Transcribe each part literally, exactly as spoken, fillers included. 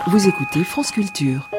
Vous écoutez France Culture.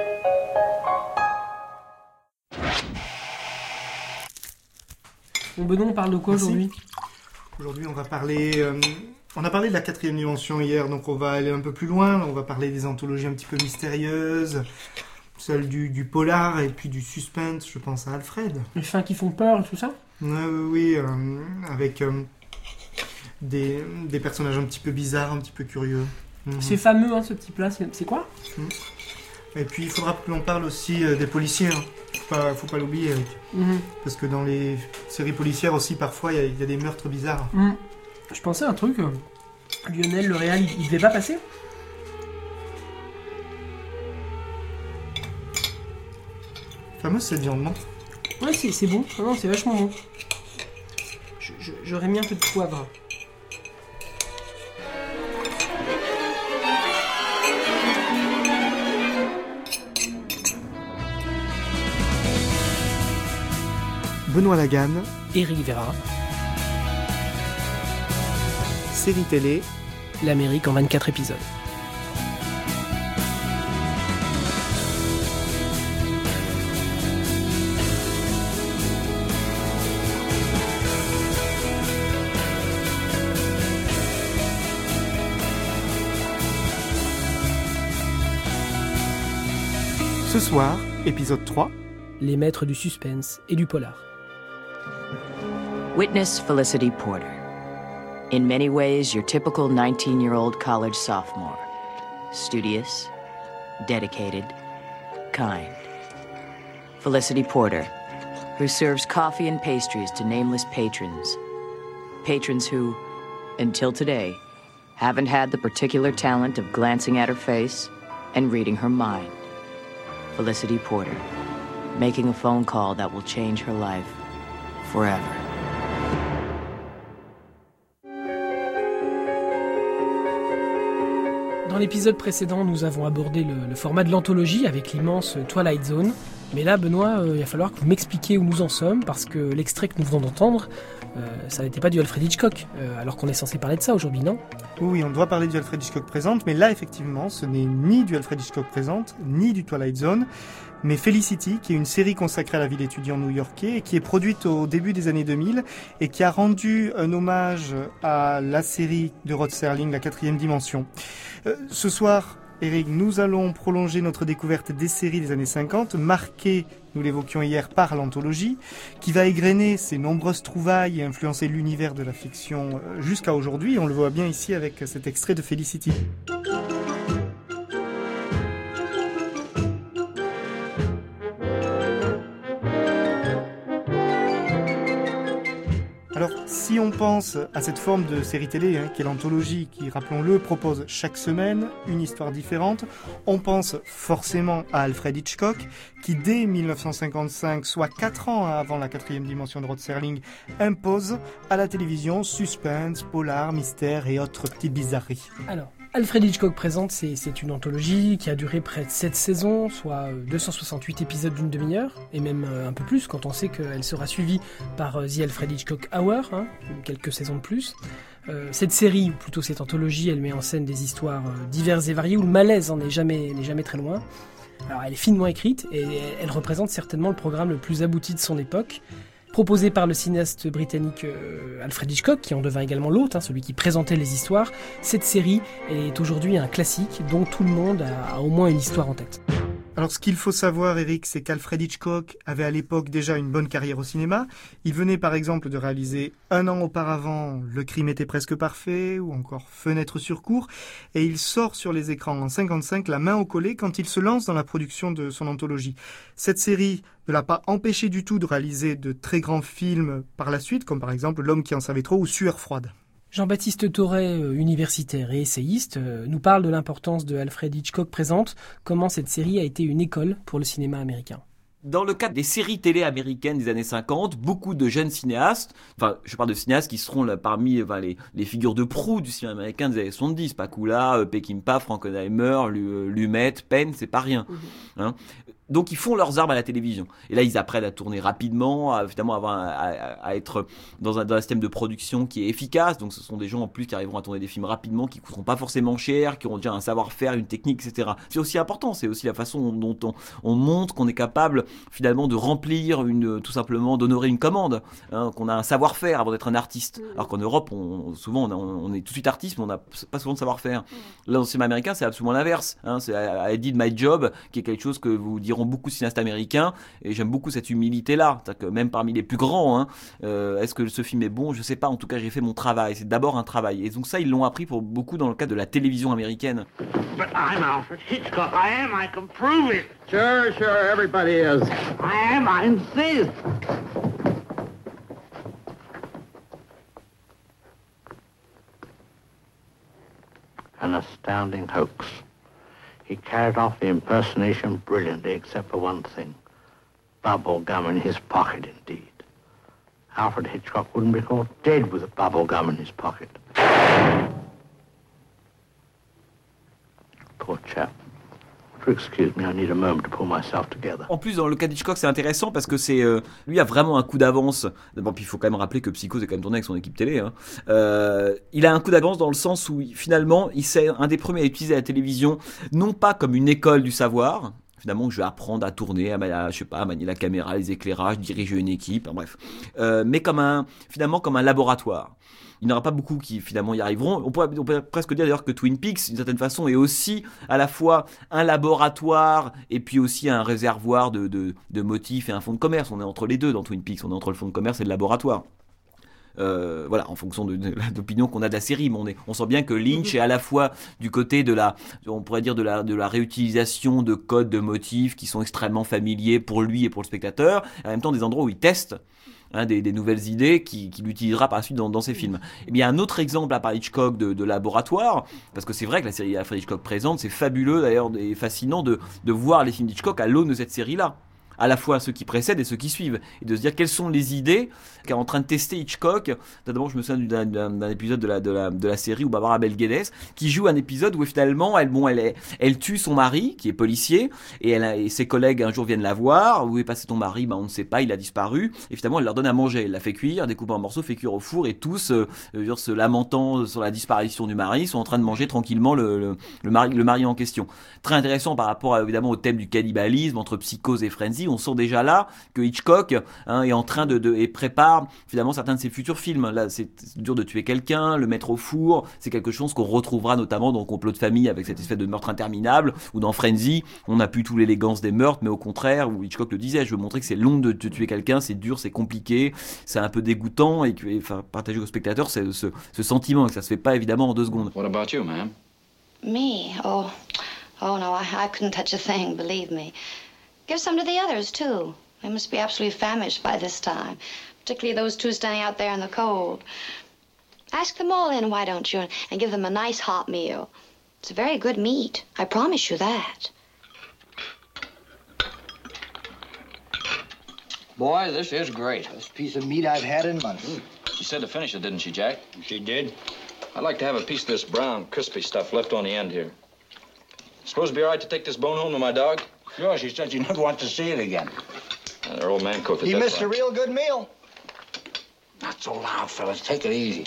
Bon Benoît, on parle de quoi aujourd'hui ? Aujourd'hui, on va parler... Euh, on a parlé de la quatrième dimension hier, donc on va aller un peu plus loin. On va parler des anthologies un petit peu mystérieuses, celle du, du polar et puis du suspense, je pense à Alfred. Les fins qui font peur et tout ça ? Euh, oui, euh, avec euh, des, des personnages un petit peu bizarres, un petit peu curieux. Mmh. C'est fameux, hein, ce type-là, c'est, c'est quoi ? Mmh. Et puis, il faudra que l'on parle aussi euh, des policiers. Hein. Faut pas, faut pas l'oublier, Eric. Mmh. Parce que dans les séries policières aussi, parfois, il y, y a des meurtres bizarres. Mmh. Je pensais à un truc. Euh, Lionel, le réal, il, il devait pas passer ? Fameuse cette viande, non ? Ouais, c'est, c'est bon. Non, non, c'est vachement bon. Je, je, j'aurais mis un peu de poivre. Benoît Laganne, Éric Vera, série télé, l'Amérique en vingt-quatre épisodes. Ce soir, épisode trois. Les maîtres du suspense et du polar. Witness Felicity Porter. In many ways, your typical nineteen-year-old college sophomore. Studious, dedicated, kind. Felicity Porter, who serves coffee and pastries to nameless patrons. Patrons who, until today, haven't had the particular talent of glancing at her face and reading her mind. Felicity Porter, making a phone call that will change her life forever. Dans l'épisode précédent, nous avons abordé le, le format de l'anthologie avec l'immense Twilight Zone. Mais là, Benoît, euh, il va falloir que vous m'expliquiez où nous en sommes, parce que l'extrait que nous venons d'entendre, euh, ça n'était pas du Alfred Hitchcock, euh, alors qu'on est censé parler de ça aujourd'hui, non ? Oui, on doit parler du Alfred Hitchcock Présente, mais là, effectivement, ce n'est ni du Alfred Hitchcock Présente, ni du Twilight Zone, mais Felicity, qui est une série consacrée à la vie d'étudiant new-yorkais et qui est produite au début des années deux mille et qui a rendu un hommage à la série de Rod Serling, La quatrième dimension. Euh, ce soir, Eric, nous allons prolonger notre découverte des séries des années cinquante, marquées, nous l'évoquions hier, par l'anthologie, qui va égrener ses nombreuses trouvailles et influencer l'univers de la fiction jusqu'à aujourd'hui. On le voit bien ici avec cet extrait de Felicity. Alors, si on pense à cette forme de série télé, hein, qui est l'anthologie, qui, rappelons-le, propose chaque semaine une histoire différente, on pense forcément à Alfred Hitchcock, qui dès dix-neuf cent cinquante-cinq, soit quatre ans avant la quatrième dimension de Rod Serling, impose à la télévision suspense, polar, mystère et autres petites bizarreries. Alors, Alfred Hitchcock Présente, c'est, c'est une anthologie qui a duré près de sept saisons, soit deux cent soixante-huit épisodes d'une demi-heure, et même un peu plus quand on sait qu'elle sera suivie par The Alfred Hitchcock Hour, hein, quelques saisons de plus. Euh, cette série, ou plutôt cette anthologie, elle met en scène des histoires diverses et variées où le malaise n'est jamais, n'est jamais très loin. Alors, elle est finement écrite et elle représente certainement le programme le plus abouti de son époque. Proposé par le cinéaste britannique euh, Alfred Hitchcock, qui en devint également l'hôte, hein, celui qui présentait les histoires, cette série est aujourd'hui un classique dont tout le monde a, a au moins une histoire en tête. Alors ce qu'il faut savoir, Eric, c'est qu'Alfred Hitchcock avait à l'époque déjà une bonne carrière au cinéma. Il venait par exemple de réaliser un an auparavant Le crime était presque parfait ou encore Fenêtre sur cour. Et il sort sur les écrans en cinquante-cinq la main au collet quand il se lance dans la production de son anthologie. Cette série ne l'a pas empêché du tout de réaliser de très grands films par la suite, comme par exemple L'homme qui en savait trop ou Sueur froide. Jean-Baptiste Thorey, universitaire et essayiste, nous parle de l'importance de Alfred Hitchcock Présente, comment cette série a été une école pour le cinéma américain. Dans le cadre des séries télé américaines des années cinquante, beaucoup de jeunes cinéastes, enfin je parle de cinéastes qui seront là parmi enfin, les, les figures de proue du cinéma américain des années soixante-dix, Pakula, Peckinpah, Frankenheimer, Lumet, Penn, c'est pas rien. Mmh. Hein. Donc ils font leurs armes à la télévision. Et là ils apprennent à tourner rapidement, à évidemment avoir un, à, à être dans un, dans un système de production qui est efficace. Donc ce sont des gens en plus qui arriveront à tourner des films rapidement, qui coûteront pas forcément cher, qui auront déjà un savoir-faire, une technique, et cetera. C'est aussi important, c'est aussi la façon dont on, on montre qu'on est capable finalement de remplir une, tout simplement d'honorer une commande, hein, qu'on a un savoir-faire avant d'être un artiste. Alors qu'en Europe, on, souvent on, a, on est tout de suite artiste, mais on n'a pas souvent de savoir-faire. Là dans le cinéma américain, c'est absolument l'inverse. Hein, c'est I did my job, qui est quelque chose que vous diront beaucoup de cinéastes américains, et j'aime beaucoup cette humilité-là. C'est-à-dire que même parmi les plus grands, hein, euh, est-ce que ce film est bon ? Je sais pas. En tout cas, j'ai fait mon travail. C'est d'abord un travail. Et donc ça, ils l'ont appris pour beaucoup dans le cadre de la télévision américaine. But I'm Alfred Hitchcock. I am. I can prove it. Sure, sure. Everybody is. I am. I insist. An astounding hoax. He carried off the impersonation brilliantly, except for one thing. Bubble gum in his pocket, indeed. Alfred Hitchcock wouldn't be caught dead with a bubble gum in his pocket. Poor chap. Excuse me, I need a moment to pull myself together. En plus, dans le cas d'Hitchcock, c'est intéressant parce que c'est euh, lui a vraiment un coup d'avance. D'abord, puis il faut quand même rappeler que Psycho, c'est quand même tourné avec son équipe télé. Hein. Euh, il a un coup d'avance dans le sens où finalement, il c'est un des premiers à utiliser la télévision, non pas comme une école du savoir. Finalement, je vais apprendre à tourner, à, à, je sais pas, à manier la caméra, les éclairages, diriger une équipe, hein, bref. Euh, mais comme un, finalement, comme un laboratoire. Il n'y en aura pas beaucoup qui finalement y arriveront. On pourrait, on pourrait presque dire d'ailleurs que Twin Peaks, d'une certaine façon, est aussi à la fois un laboratoire et puis aussi un réservoir de, de, de motifs et un fonds de commerce. On est entre les deux dans Twin Peaks. On est entre le fonds de commerce et le laboratoire. Euh, voilà, en fonction de, de, de l'opinion qu'on a de la série, mais on, est, on sent bien que Lynch est à la fois du côté de la, on pourrait dire de la, de la réutilisation de codes, de motifs qui sont extrêmement familiers pour lui et pour le spectateur, et en même temps des endroits où il teste hein, des, des nouvelles idées qu'il, qu'il utilisera par la suite dans, dans ses films. Et bien un autre exemple là par Hitchcock de, de laboratoire, parce que c'est vrai que la série Alfred Hitchcock présente, c'est fabuleux d'ailleurs et fascinant de, de voir les films d'Hitchcock à l'aune de cette série-là. À la fois ceux qui précèdent et ceux qui suivent, et de se dire quelles sont les idées qu'est en train de tester Hitchcock. D'abord, je me souviens d'un, d'un, d'un épisode de la, de, la, de la série où Barbara Bel Geddes, qui joue un épisode où finalement, elle, bon, elle, est, elle tue son mari, qui est policier, et, elle a, et ses collègues un jour viennent la voir. Où est passé ton mari ? Ben, on ne sait pas, il a disparu. Et finalement, elle leur donne à manger. Elle la fait cuire, découpe en morceaux, fait cuire au four, et tous, euh, euh, se lamentant sur la disparition du mari, sont en train de manger tranquillement le, le, le, mari, le mari en question. Très intéressant par rapport à, évidemment au thème du cannibalisme entre psychose et frenzy. On sent déjà là que Hitchcock hein, est en train de, de et prépare finalement certains de ses futurs films. Là, c'est, c'est dur de tuer quelqu'un, le mettre au four, c'est quelque chose qu'on retrouvera notamment dans Complot de famille avec cette espèce de meurtre interminable, ou dans Frenzy, on n'a plus tout l'élégance des meurtres, mais au contraire, où Hitchcock le disait, je veux montrer que c'est long de, de tuer quelqu'un, c'est dur, c'est compliqué, c'est un peu dégoûtant, et, et enfin, partager aux spectateurs ce, ce, ce sentiment, que ça se fait pas évidemment en deux secondes. What about you, ma'am? Me? Oh, oh no, I, I couldn't touch a thing, believe me. Give some to the others, too. They must be absolutely famished by this time, particularly those two standing out there in the cold. Ask them all in, why don't you, and give them a nice hot meal. It's a very good meat, I promise you that. Boy, this is great. Best piece of meat I've had in months. Mm. She said to finish it, didn't she, Jack? She did. I'd like to have a piece of this brown, crispy stuff left on the end here. Suppose it'd be all right to take this bone home to my dog? Sure, she said she never wants to see it again. Uh, her old man cooked it. He missed right. a real good meal. Not so loud, fellas. Take it easy.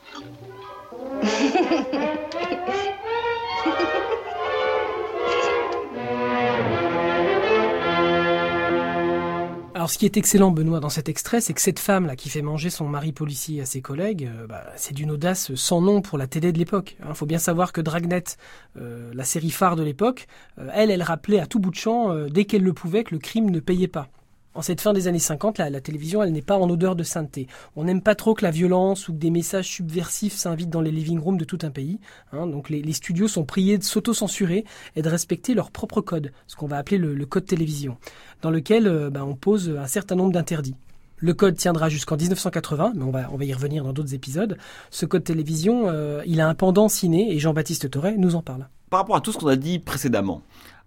Alors ce qui est excellent, Benoît, dans cet extrait, c'est que cette femme-là qui fait manger son mari policier à ses collègues, euh, bah, c'est d'une audace sans nom pour la télé de l'époque. Il hein, faut bien savoir que Dragnet, euh, la série phare de l'époque, euh, elle, elle rappelait à tout bout de champ, euh, dès qu'elle le pouvait, que le crime ne payait pas. En cette fin des années cinquante, la, la télévision, elle n'est pas en odeur de sainteté. On n'aime pas trop que la violence ou que des messages subversifs s'invitent dans les living rooms de tout un pays. Hein, donc les, les studios sont priés de s'auto-censurer et de respecter leur propre code, ce qu'on va appeler le, le code télévision, dans lequel euh, bah, on pose un certain nombre d'interdits. Le code tiendra jusqu'en dix-neuf cent quatre-vingts, mais on va, on va y revenir dans d'autres épisodes. Ce code télévision, euh, il a un pendant ciné et Jean-Baptiste Torret nous en parle. Par rapport à tout ce qu'on a dit précédemment,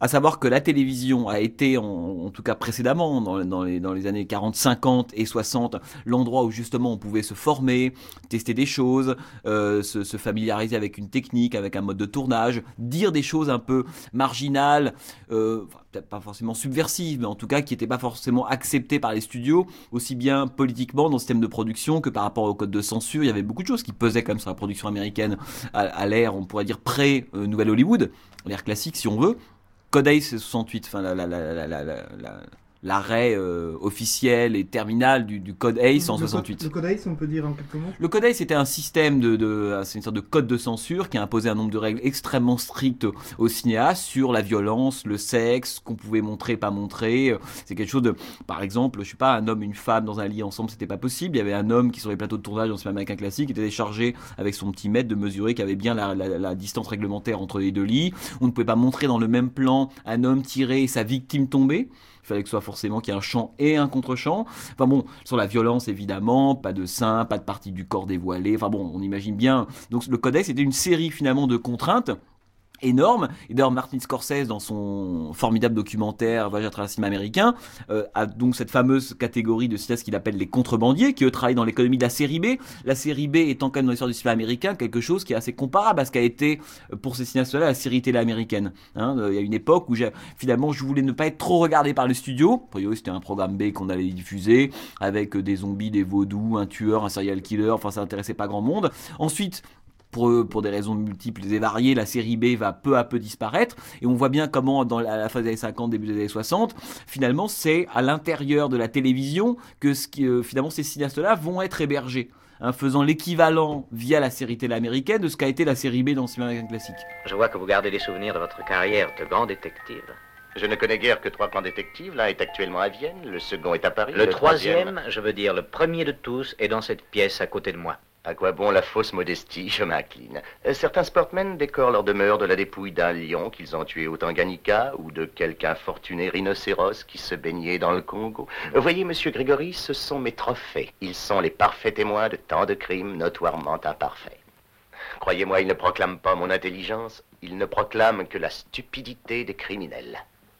À savoir que la télévision a été, en, en tout cas précédemment, dans, dans, les, dans les années quarante, cinquante et soixante, l'endroit où justement on pouvait se former, tester des choses, euh, se, se familiariser avec une technique, avec un mode de tournage, dire des choses un peu marginales, euh, peut-être pas forcément subversives, mais en tout cas qui n'étaient pas forcément acceptées par les studios, aussi bien politiquement dans le système de production que par rapport au code de censure. Il y avait beaucoup de choses qui pesaient quand même sur la production américaine à, à l'ère, on pourrait dire, pré-Nouvelle Hollywood, l'ère classique si on veut. Code ACE c'est soixante-huit, enfin la, la, la, la, la, la, la, l'arrêt euh, officiel et terminal du, du code ACE en le soixante-huit. Code, le code ACE, on peut dire en quelques mots. Le code ACE c'était un système de, de, c'est une sorte de code de censure qui a imposé un nombre de règles extrêmement strictes aux cinéastes sur la violence, le sexe, qu'on pouvait montrer, pas montrer. C'est quelque chose de, par exemple, je sais pas, un homme, une femme dans un lit ensemble, c'était pas possible. Il y avait un homme qui sur les plateaux de tournage dans le cinéma américain classique était chargé avec son petit mètre de mesurer qu'il y avait bien la, la, la distance réglementaire entre les deux lits. On ne pouvait pas montrer dans le même plan un homme tiré et sa victime tombée. Il fallait que ce soit forcément qu'il y ait un chant et un contre-chant. Enfin bon, sur la violence évidemment, pas de seins, pas de partie du corps dévoilée. Enfin bon, on imagine bien. Donc le Code ACE était une série finalement de contraintes énorme. Et d'ailleurs Martin Scorsese dans son formidable documentaire Voyage à travers le cinéma américain euh, a donc cette fameuse catégorie de cinéastes qu'il appelle les contrebandiers qui eux travaillent dans l'économie de la série B. La série B étant quand même dans l'histoire du cinéma américain quelque chose qui est assez comparable à ce qu'a été pour ces cinéastes-là la série télé américaine. Hein, il y a une époque où j'ai, finalement je voulais ne pas être trop regardé par le studio. A priori c'était un programme B qu'on allait diffuser avec des zombies, des vaudous, un tueur, un serial killer. Enfin ça n'intéressait pas grand monde. Ensuite Pour, pour des raisons multiples et variées, la série B va peu à peu disparaître et on voit bien comment dans la, la fin des années cinquante, début des années soixante, finalement c'est à l'intérieur de la télévision que ce qui, euh, finalement ces cinéastes-là vont être hébergés, hein, faisant l'équivalent via la série télé américaine de ce qu'a été la série B dans le cinéma américain classique. Je vois que vous gardez des souvenirs de votre carrière de grand détective. Je ne connais guère que trois plans détectives. L'un est actuellement à Vienne, le second est à Paris. Le, le troisième, troisième, je veux dire le premier de tous, est dans cette pièce à côté de moi. À quoi bon la fausse modestie, je m'incline. Certains sportmen décorent leur demeure de la dépouille d'un lion qu'ils ont tué au Tanganyika ou de quelque infortuné rhinocéros qui se baignait dans le Congo. Voyez, monsieur Grégory, ce sont mes trophées. Ils sont les parfaits témoins de tant de crimes notoirement imparfaits. Croyez-moi, ils ne proclament pas mon intelligence, ils ne proclament que la stupidité des criminels.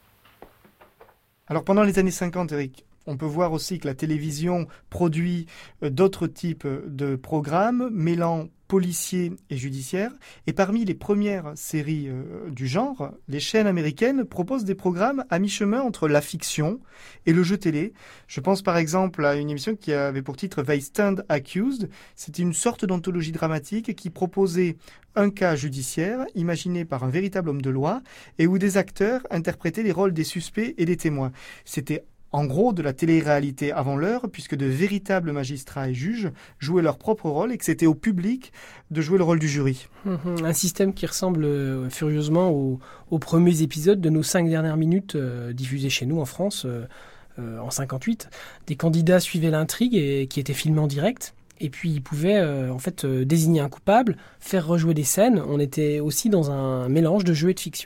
Alors pendant les années cinquante, Eric, on peut voir aussi que la télévision produit d'autres types de programmes mêlant policiers et judiciaires. Et parmi les premières séries euh, du genre, les chaînes américaines proposent des programmes à mi-chemin entre la fiction et le jeu télé. Je pense par exemple à une émission qui avait pour titre They Stand Accused. C'était une sorte d'anthologie dramatique qui proposait un cas judiciaire imaginé par un véritable homme de loi et où des acteurs interprétaient les rôles des suspects et des témoins. C'était en gros de la télé-réalité avant l'heure, puisque de véritables magistrats et juges jouaient leur propre rôle et que c'était au public de jouer le rôle du jury. Mmh, un système qui ressemble euh, furieusement aux, aux premiers épisodes de nos cinq dernières minutes euh, diffusés chez nous en France euh, euh, en cinquante-huit. Des candidats suivaient l'intrigue et qui étaient filmés en direct. Et puis ils pouvaient euh, en fait euh, désigner un coupable, faire rejouer des scènes. On était aussi dans un mélange de jeu et de fiction.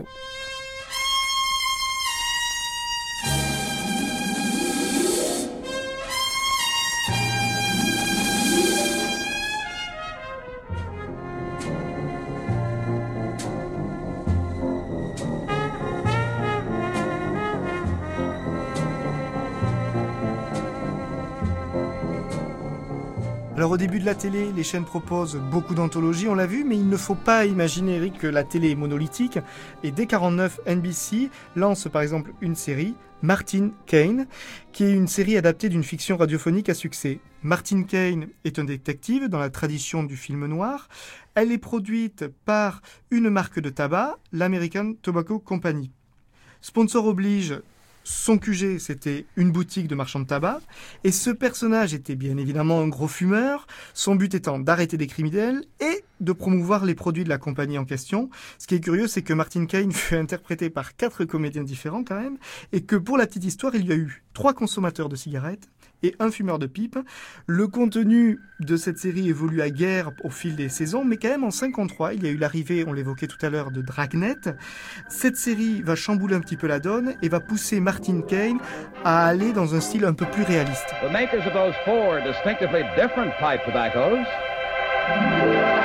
Alors au début de la télé, les chaînes proposent beaucoup d'anthologies, on l'a vu, mais il ne faut pas imaginer, Eric, que la télé est monolithique. Et dès quarante-neuf, N B C lance par exemple une série, Martin Caine, qui est une série adaptée d'une fiction radiophonique à succès. Martin Caine est un détective dans la tradition du film noir. Elle est produite par une marque de tabac, l'American Tobacco Company. Sponsor oblige, son Q G, c'était une boutique de marchand de tabac, et ce personnage était bien évidemment un gros fumeur, son but étant d'arrêter des criminels et de promouvoir les produits de la compagnie en question. Ce qui est curieux, c'est que Martin Caine fut interprété par quatre comédiens différents quand même, et que pour la petite histoire, il y a eu trois consommateurs de cigarettes et un fumeur de pipe. Le contenu de cette série évolue à guerre au fil des saisons, mais quand même en cinquante-trois, il y a eu l'arrivée, on l'évoquait tout à l'heure, de Dragnet. Cette série va chambouler un petit peu la donne et va pousser Martin Caine à aller dans un style un peu plus réaliste. The makers of those four distinctively different pipe tobaccos,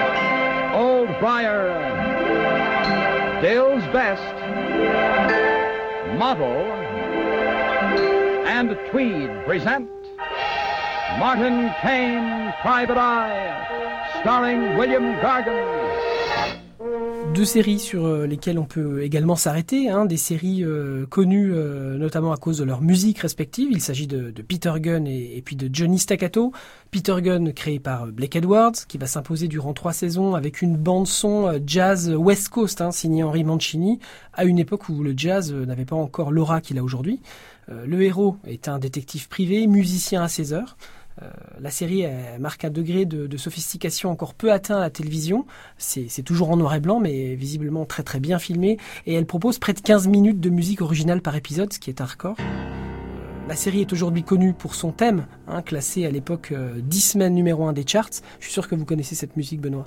Old Briar, Dale's Best, Motto and Tweed present Martin Caine, Private Eye, starring William Gargan. Deux séries sur lesquelles on peut également s'arrêter, hein, des séries euh, connues euh, notamment à cause de leur musique respective. Il s'agit de, de Peter Gunn et, et puis de Johnny Staccato. Peter Gunn créé par Blake Edwards, qui va s'imposer durant trois saisons avec une bande-son jazz West Coast, hein, signée Henry Mancini, à une époque où le jazz n'avait pas encore l'aura qu'il a aujourd'hui. Euh, le héros est un détective privé, musicien à ses heures. Euh, la série elle, marque un degré de, de sophistication encore peu atteint à la télévision. C'est, c'est toujours en noir et blanc, mais visiblement très très bien filmé. Et elle propose près de quinze minutes de musique originale par épisode, ce qui est un record. Euh, la série est aujourd'hui connue pour son thème, hein, classé à l'époque euh, dix semaines numéro un des charts. Je suis sûr que vous connaissez cette musique, Benoît.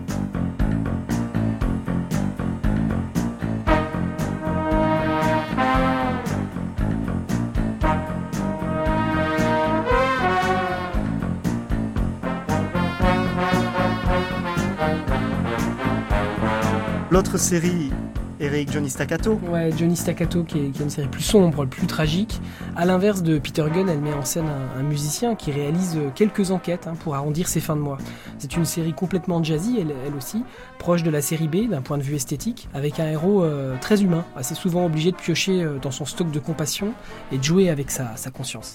L'autre série est avec Johnny Staccato. Ouais, Johnny Staccato qui est, qui est une série plus sombre, plus tragique. À l'inverse de Peter Gunn, elle met en scène un, un musicien qui réalise quelques enquêtes, hein, pour arrondir ses fins de mois. C'est une série complètement jazzy, elle, elle aussi, proche de la série B d'un point de vue esthétique, avec un héros euh, très humain, assez souvent obligé de piocher euh, dans son stock de compassion et de jouer avec sa, sa conscience.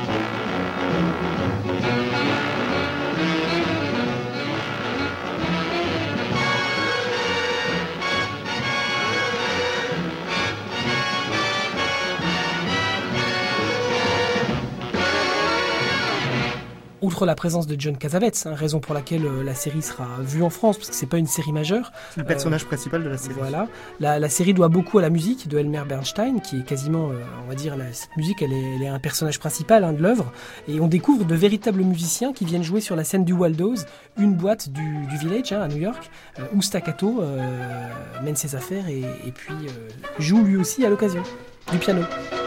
Outre la présence de John Cassavetes, hein, raison pour laquelle euh, la série sera vue en France, parce que c'est pas une série majeure. C'est le personnage euh, principal de la série. Voilà. La, la série doit beaucoup à la musique de Elmer Bernstein, qui est quasiment, euh, on va dire, la, cette musique, elle est, elle est un personnage principal, hein, de l'œuvre. Et on découvre de véritables musiciens qui viennent jouer sur la scène du Waldo's, une boîte du, du Village, hein, à New York, euh, où Staccato euh, mène ses affaires et, et puis euh, joue lui aussi à l'occasion du piano.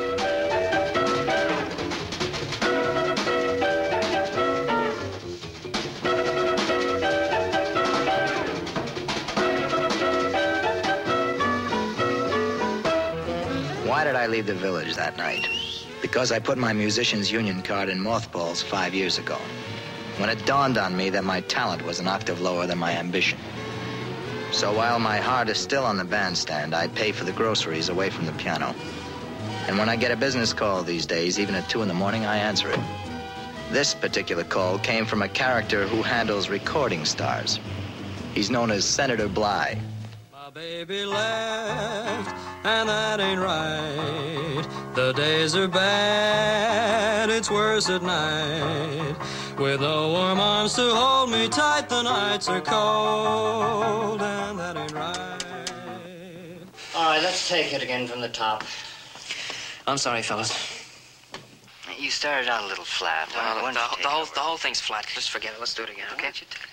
Why did I leave the Village that night? Because I put my musician's union card in mothballs five years ago, when it dawned on me that my talent was an octave lower than my ambition. So while my heart is still on the bandstand, I pay for the groceries away from the piano. And when I get a business call these days, even at two in the morning, I answer it. This particular call came from a character who handles recording stars. He's known as Senator Bly. My baby left, and that ain't right. The days are bad, it's worse at night. With no warm arms to hold me tight, the nights are cold, and that ain't right. All right, let's take it again from the top. I'm sorry, fellas. You started out a little flat. Well, Why the, don't you the, take whole, over? the whole thing's flat. Just forget it. Let's do it again, okay?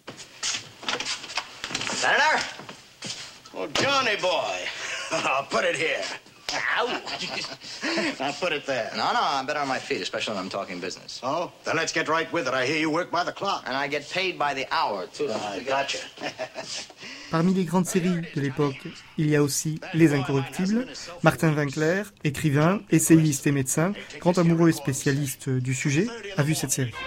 Senator? Oh, Johnny boy. I'll put it here. Ow! I'll put it there. No, no, I'm better on my feet, especially when I'm talking business. Oh, then let's get right with it. I hear you work by the clock. And I get paid by the hour, too. I gotcha. Parmi les grandes séries de l'époque, il y a aussi Les Incorruptibles. Martin Winkler, écrivain, essayiste et médecin, grand amoureux et spécialiste du sujet, a vu cette série.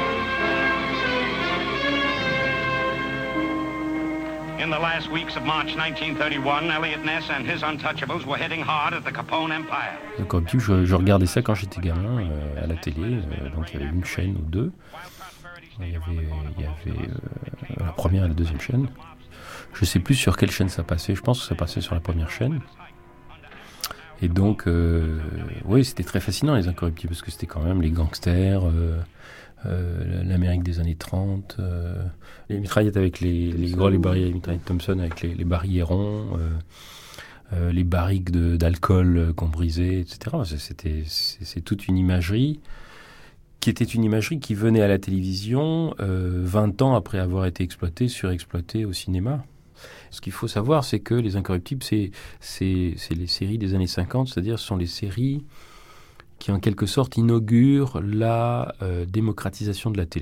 In the last weeks of March nineteen thirty-one, Elliot Ness and his untouchables were hitting hard at the Capone Empire. Comme tu, je, je regardais ça quand j'étais gamin euh, à la télé, euh, donc il y avait une chaîne ou deux. Il y avait, il y avait euh, la première et la deuxième chaîne. Je sais plus sur quelle chaîne ça passait. Je pense que ça passait sur la première chaîne. Et donc, euh, oui, c'était très fascinant les Incorruptibles parce que c'était quand même les gangsters. Euh, Euh, l'Amérique des années trente, euh, les mitraillettes avec les, les gros, les barils, les mitraillettes Thompson avec les, les barils Héron, euh, euh, les barriques de, d'alcool qu'on brisait, et cetera. C'était, c'est, c'est toute une imagerie qui était une imagerie qui venait à la télévision euh, vingt ans après avoir été exploitée, surexploitée au cinéma. Ce qu'il faut savoir, c'est que les Incorruptibles, c'est, c'est, c'est les séries des années cinquante, c'est-à-dire ce sont les séries qui en quelque sorte inaugure la euh, démocratisation de la télé.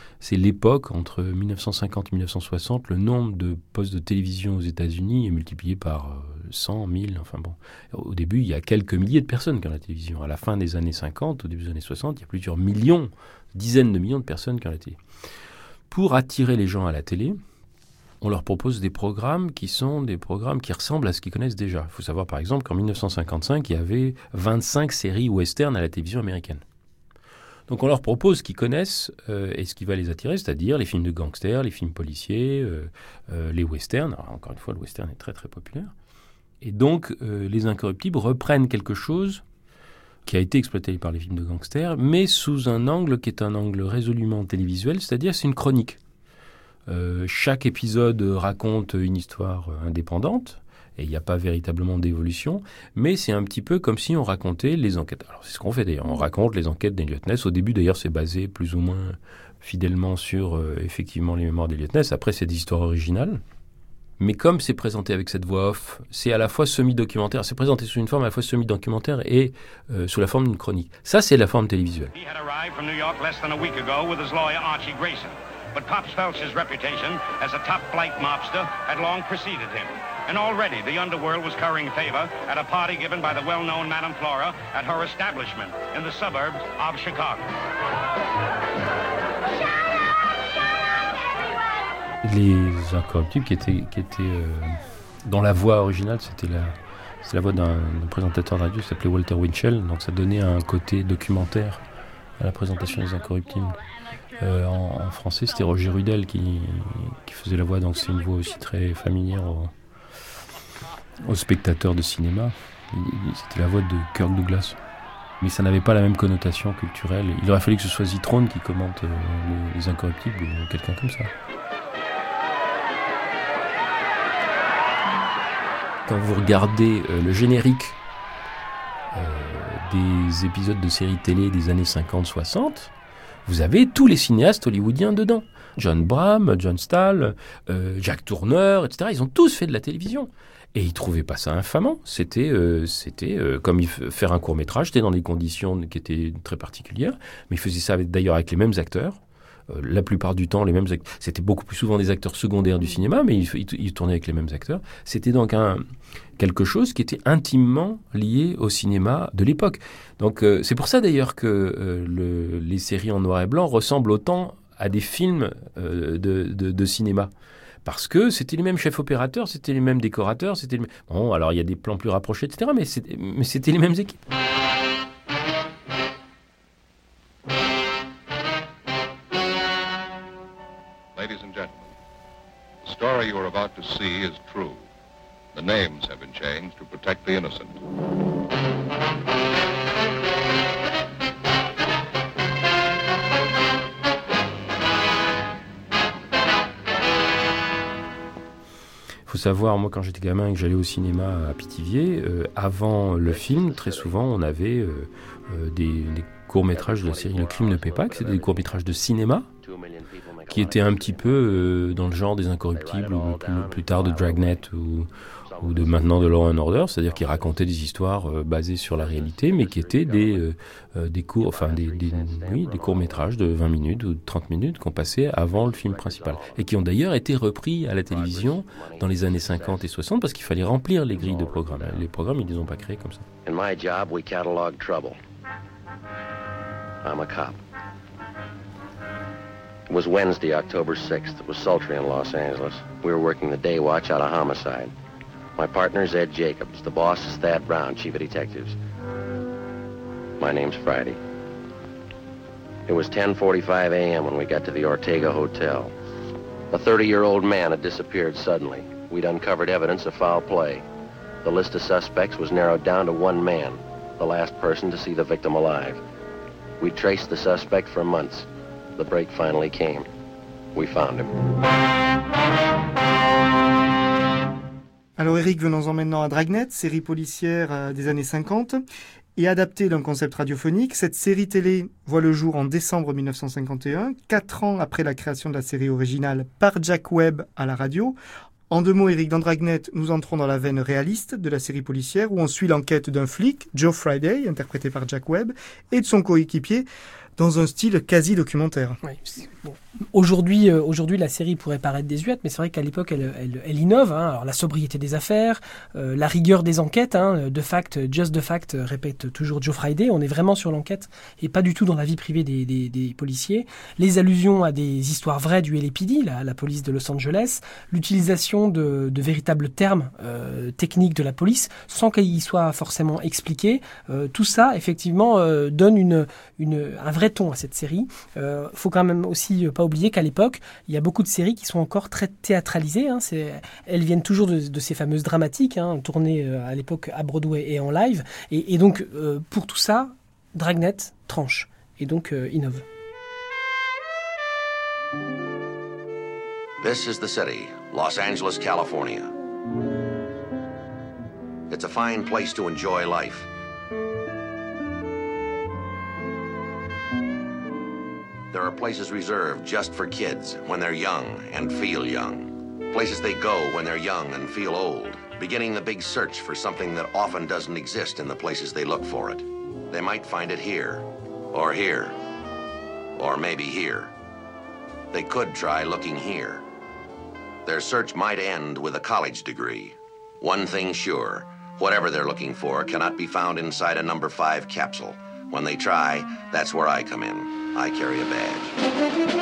c'est l'époque entre dix-neuf cent cinquante et dix-neuf cent soixante, le nombre de postes de télévision aux États-Unis est multiplié par cent, mille, enfin bon. Au début, il y a quelques milliers de personnes qui ont la télévision. À la fin des années cinquante, au début des années soixante, il y a plusieurs millions, dizaines de millions de personnes qui ont la télé. Pour attirer les gens à la télé, on leur propose des programmes qui sont des programmes qui ressemblent à ce qu'ils connaissent déjà. Il faut savoir par exemple qu'en dix-neuf cent cinquante-cinq, il y avait vingt-cinq séries western à la télévision américaine. Donc on leur propose ce qu'ils connaissent euh, et ce qui va les attirer, c'est-à-dire les films de gangsters, les films policiers, euh, euh, les westerns. Alors, encore une fois, le western est très très populaire. Et donc euh, les Incorruptibles reprennent quelque chose qui a été exploité par les films de gangsters, mais sous un angle qui est un angle résolument télévisuel, c'est-à-dire c'est une chronique. Euh, chaque épisode raconte une histoire indépendante et il n'y a pas véritablement d'évolution, mais c'est un petit peu comme si on racontait les enquêtes. Alors c'est ce qu'on fait d'ailleurs, on raconte les enquêtes d'Eliot Ness. Au début d'ailleurs c'est basé plus ou moins fidèlement sur euh, effectivement les mémoires d'Eliot Ness. Après c'est des histoires originales, mais comme c'est présenté avec cette voix off, c'est à la fois semi-documentaire, c'est présenté sous une forme à la fois semi-documentaire et euh, sous la forme d'une chronique. Ça c'est la forme télévisuelle. But Pops Felch's reputation as a top-flight mobster had long preceded him. And already the underworld was currying favor at a party given by the well-known Madame Flora at her establishment in the suburbs of Chicago. Les Incorruptibles qui étaient, qui étaient euh, dans la voix originale, c'était la, c'est la voix d'un, d'un présentateur de radio qui s'appelait Walter Winchell, donc ça donnait un côté documentaire à la présentation des Incorruptibles. Euh, en, en français, c'était Roger Rudel qui, qui faisait la voix, donc c'est une voix aussi très familière aux, aux spectateurs de cinéma. C'était la voix de Kirk Douglas. Mais ça n'avait pas la même connotation culturelle. Il aurait fallu que ce soit Zitrone qui commente euh, les, les Incorruptibles ou quelqu'un comme ça. Quand vous regardez euh, le générique euh, des épisodes de séries télé des années cinquante soixante, vous avez tous les cinéastes hollywoodiens dedans. John Bram, John Stahl, euh, Jack Tourneur, et cetera. Ils ont tous fait de la télévision. Et ils ne trouvaient pas ça infamant. C'était, euh, c'était euh, comme il f- faire un court-métrage. C'était dans des conditions qui étaient très particulières. Mais ils faisaient ça avec, d'ailleurs avec les mêmes acteurs. Euh, la plupart du temps, les mêmes acteurs. C'était beaucoup plus souvent des acteurs secondaires du cinéma, mais ils, ils, ils tournaient avec les mêmes acteurs. C'était donc un, quelque chose qui était intimement lié au cinéma de l'époque. Donc euh, c'est pour ça d'ailleurs que euh, le, les séries en noir et blanc ressemblent autant à des films euh, de, de, de cinéma. Parce que c'était les mêmes chefs opérateurs, c'était les mêmes décorateurs, c'était les mêmes... Bon, alors il y a des plans plus rapprochés, et cetera, mais c'était, mais c'était les mêmes équipes. Ladies and gentlemen, the story you are about to see is true. The names have been changed to protect the innocent. Il faut savoir, moi quand j'étais gamin et que j'allais au cinéma à Pithiviers, euh, avant le film, très souvent on avait euh, euh, des, des courts-métrages de la série Le Crime ne paie pas, que c'était des courts-métrages de cinéma, qui étaient un petit peu euh, dans le genre des Incorruptibles, ou plus, plus tard de Dragnet, ou, ou de maintenant de Law and Order, c'est-à-dire qui racontaient des histoires euh, basées sur la réalité, mais qui étaient des, euh, euh, des, courts, enfin, des, des, oui, des courts-métrages de vingt minutes ou de trente minutes qu'on passait avant le film principal, et qui ont d'ailleurs été repris à la télévision dans les années cinquante et soixante, parce qu'il fallait remplir les grilles de programmes. Les programmes, ils ne les ont pas créés comme ça. In my job, we catalog trouble. I'm a cop. It was Wednesday, October sixth. It was sultry in Los Angeles. We were working the day watch out of homicide. My partner's Ed Jacobs. The boss is Thad Brown, chief of detectives. My name's Friday. It was ten forty-five a.m. when we got to the Ortega Hotel. A thirty-year-old man had disappeared suddenly. We'd uncovered evidence of foul play. The list of suspects was narrowed down to one man, the last person to see the victim alive. We traced the suspect for months. The break finally came. We found him. Alors Eric, venons-en maintenant à Dragnet, série policière euh, des années cinquante, et adaptée d'un concept radiophonique. Cette série télé voit le jour en décembre dix-neuf cent cinquante et un, quatre ans après la création de la série originale par Jack Webb à la radio. En deux mots, Eric, dans Dragnet, nous entrons dans la veine réaliste de la série policière où on suit l'enquête d'un flic, Joe Friday, interprété par Jack Webb, et de son coéquipier, dans un style quasi documentaire. Oui, Bon, aujourd'hui, euh, aujourd'hui, la série pourrait paraître désuète, mais c'est vrai qu'à l'époque, elle, elle, elle innove. Hein. Alors, la sobriété des affaires, euh, la rigueur des enquêtes, hein, de fact, just the fact, euh, répète toujours Joe Friday. On est vraiment sur l'enquête et pas du tout dans la vie privée des, des, des policiers. Les allusions à des histoires vraies du L A P D, la, la police de Los Angeles, l'utilisation de, de véritables termes euh, techniques de la police, sans qu'ils soient forcément expliqués. Euh, tout ça, effectivement, euh, donne une, une, un vrai ton à cette série. Euh, faut quand même aussi pas oublier qu'à l'époque, il y a beaucoup de séries qui sont encore très théâtralisées. Hein. C'est, elles viennent toujours de, de ces fameuses dramatiques, hein, tournées euh, à l'époque à Broadway et en live. Et, et donc, euh, pour tout ça, Dragnet tranche et donc euh, innove. This is the city, Los Angeles, California. It's a fine place to enjoy life. There are places reserved just for kids when they're young and feel young. Places they go when they're young and feel old, beginning the big search for something that often doesn't exist in the places they look for it. They might find it here, or here, or maybe here. They could try looking here. Their search might end with a college degree. One thing sure, whatever they're looking for cannot be found inside a number five capsule. When they try, that's where I come in. I carry a badge.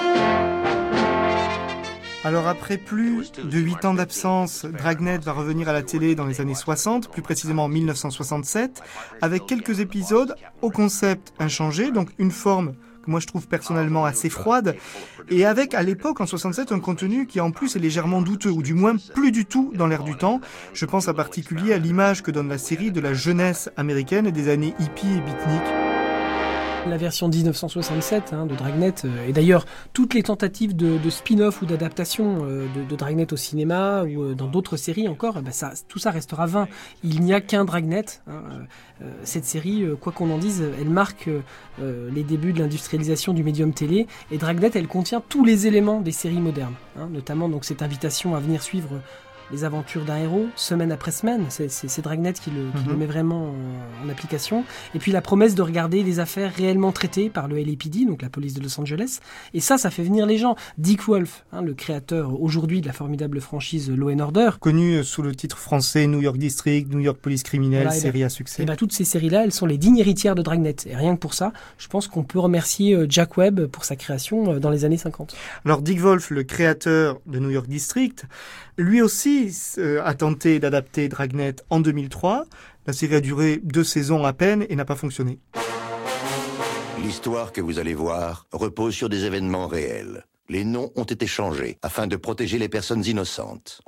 Alors après plus de huit ans d'absence, Dragnet va revenir à la télé dans les années soixante, plus précisément en mille neuf cent soixante-sept, avec quelques épisodes au concept inchangé, donc une forme que moi je trouve personnellement assez froide, et avec à l'époque en soixante-sept un contenu qui en plus est légèrement douteux, ou du moins plus du tout dans l'air du temps. Je pense en particulier à l'image que donne la série de la jeunesse américaine et des années hippies et beatniks. La version dix-neuf cent soixante-sept hein, de Dragnet, euh, et d'ailleurs toutes les tentatives de, de spin-off ou d'adaptation euh, de, de Dragnet au cinéma ou euh, dans d'autres séries encore, eh ben ça, tout ça restera vain. Il n'y a qu'un Dragnet. Hein, euh, cette série, euh, quoi qu'on en dise, elle marque euh, les débuts de l'industrialisation du médium télé, et Dragnet, elle contient tous les éléments des séries modernes, hein, notamment donc cette invitation à venir suivre les aventures d'un héros, semaine après semaine. C'est, c'est, c'est Dragnet qui, le, qui mm-hmm. le met vraiment en, en application. Et puis la promesse de regarder les affaires réellement traitées par le L A P D, donc la police de Los Angeles. Et ça, ça fait venir les gens. Dick Wolf, hein, le créateur aujourd'hui de la formidable franchise Law and Order. Connu sous le titre français New York District, New York Police Criminelle, voilà, série ben, à succès. Et ben, toutes ces séries-là, elles sont les dignes héritières de Dragnet. Et rien que pour ça, je pense qu'on peut remercier Jack Webb pour sa création dans les années cinquante. Alors Dick Wolf, le créateur de New York District, lui aussi euh, a tenté d'adapter Dragnet en deux mille trois. La série a duré deux saisons à peine et n'a pas fonctionné. L'histoire que vous allez voir repose sur des événements réels. Les noms ont été changés afin de protéger les personnes innocentes.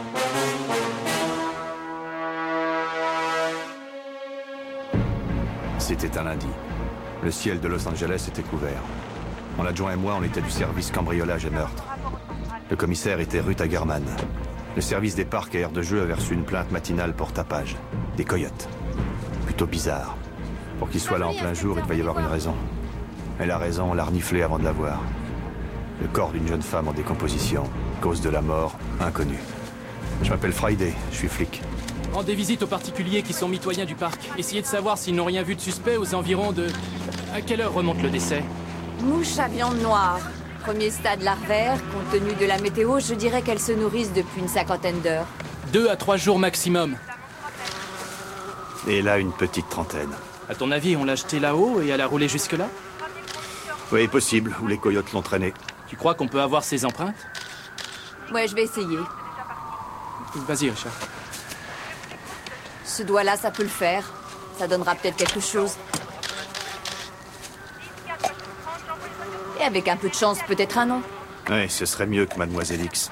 C'était un lundi. Le ciel de Los Angeles était couvert. Mon adjoint et moi, on était du service cambriolage et meurtre. Le commissaire était Ruth Hagerman. Le service des parcs et aires de jeu avait reçu une plainte matinale pour tapage. Des coyotes. Plutôt bizarre. Pour qu'il soit là en plein jour, il devait y avoir une raison. Et la raison, on l'a reniflée avant de la voir. Le corps d'une jeune femme en décomposition. Cause de la mort, inconnue. Je m'appelle Friday, je suis flic. Rendez visite aux particuliers qui sont mitoyens du parc. Essayez de savoir s'ils n'ont rien vu de suspect aux environs de... À quelle heure remonte le décès? Mouche à viande noire. Premier stade larvaire, compte tenu de la météo, je dirais qu'elles se nourrissent depuis une cinquantaine d'heures. Deux à trois jours maximum. Et là, une petite trentaine. À ton avis, on l'a jetée là-haut et elle a roulé jusque-là? Oui, possible, ou les coyotes l'ont traînée. Tu crois qu'on peut avoir ses empreintes? Ouais, je vais essayer. Vas-y, Richard. Ce doigt-là, ça peut le faire. Ça donnera peut-être quelque chose. Et avec un peu de chance, peut-être un nom. Oui, ce serait mieux que Mademoiselle X.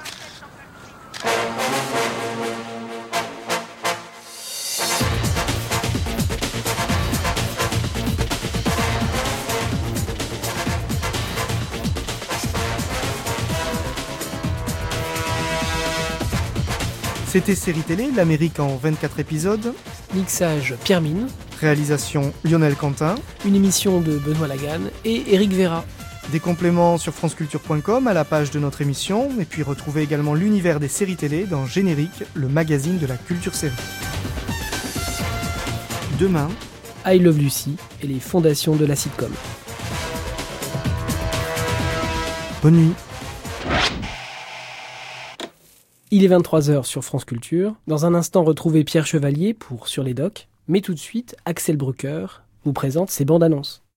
C'était Série Télé, l'Amérique en vingt-quatre épisodes. Mixage Pierre Mine. Réalisation Lionel Quentin. Une émission de Benoît Laganne et Éric Vera. Des compléments sur franceculture point com à la page de notre émission, et puis retrouvez également l'univers des séries télé dans Générique, le magazine de la culture série. Demain, I Love Lucy et les fondations de la sitcom. Bonne nuit. Il est vingt-trois heures sur France Culture. Dans un instant, retrouvez Pierre Chevalier pour Sur les Docks. Mais tout de suite, Axel Brucker vous présente ses bandes annonces.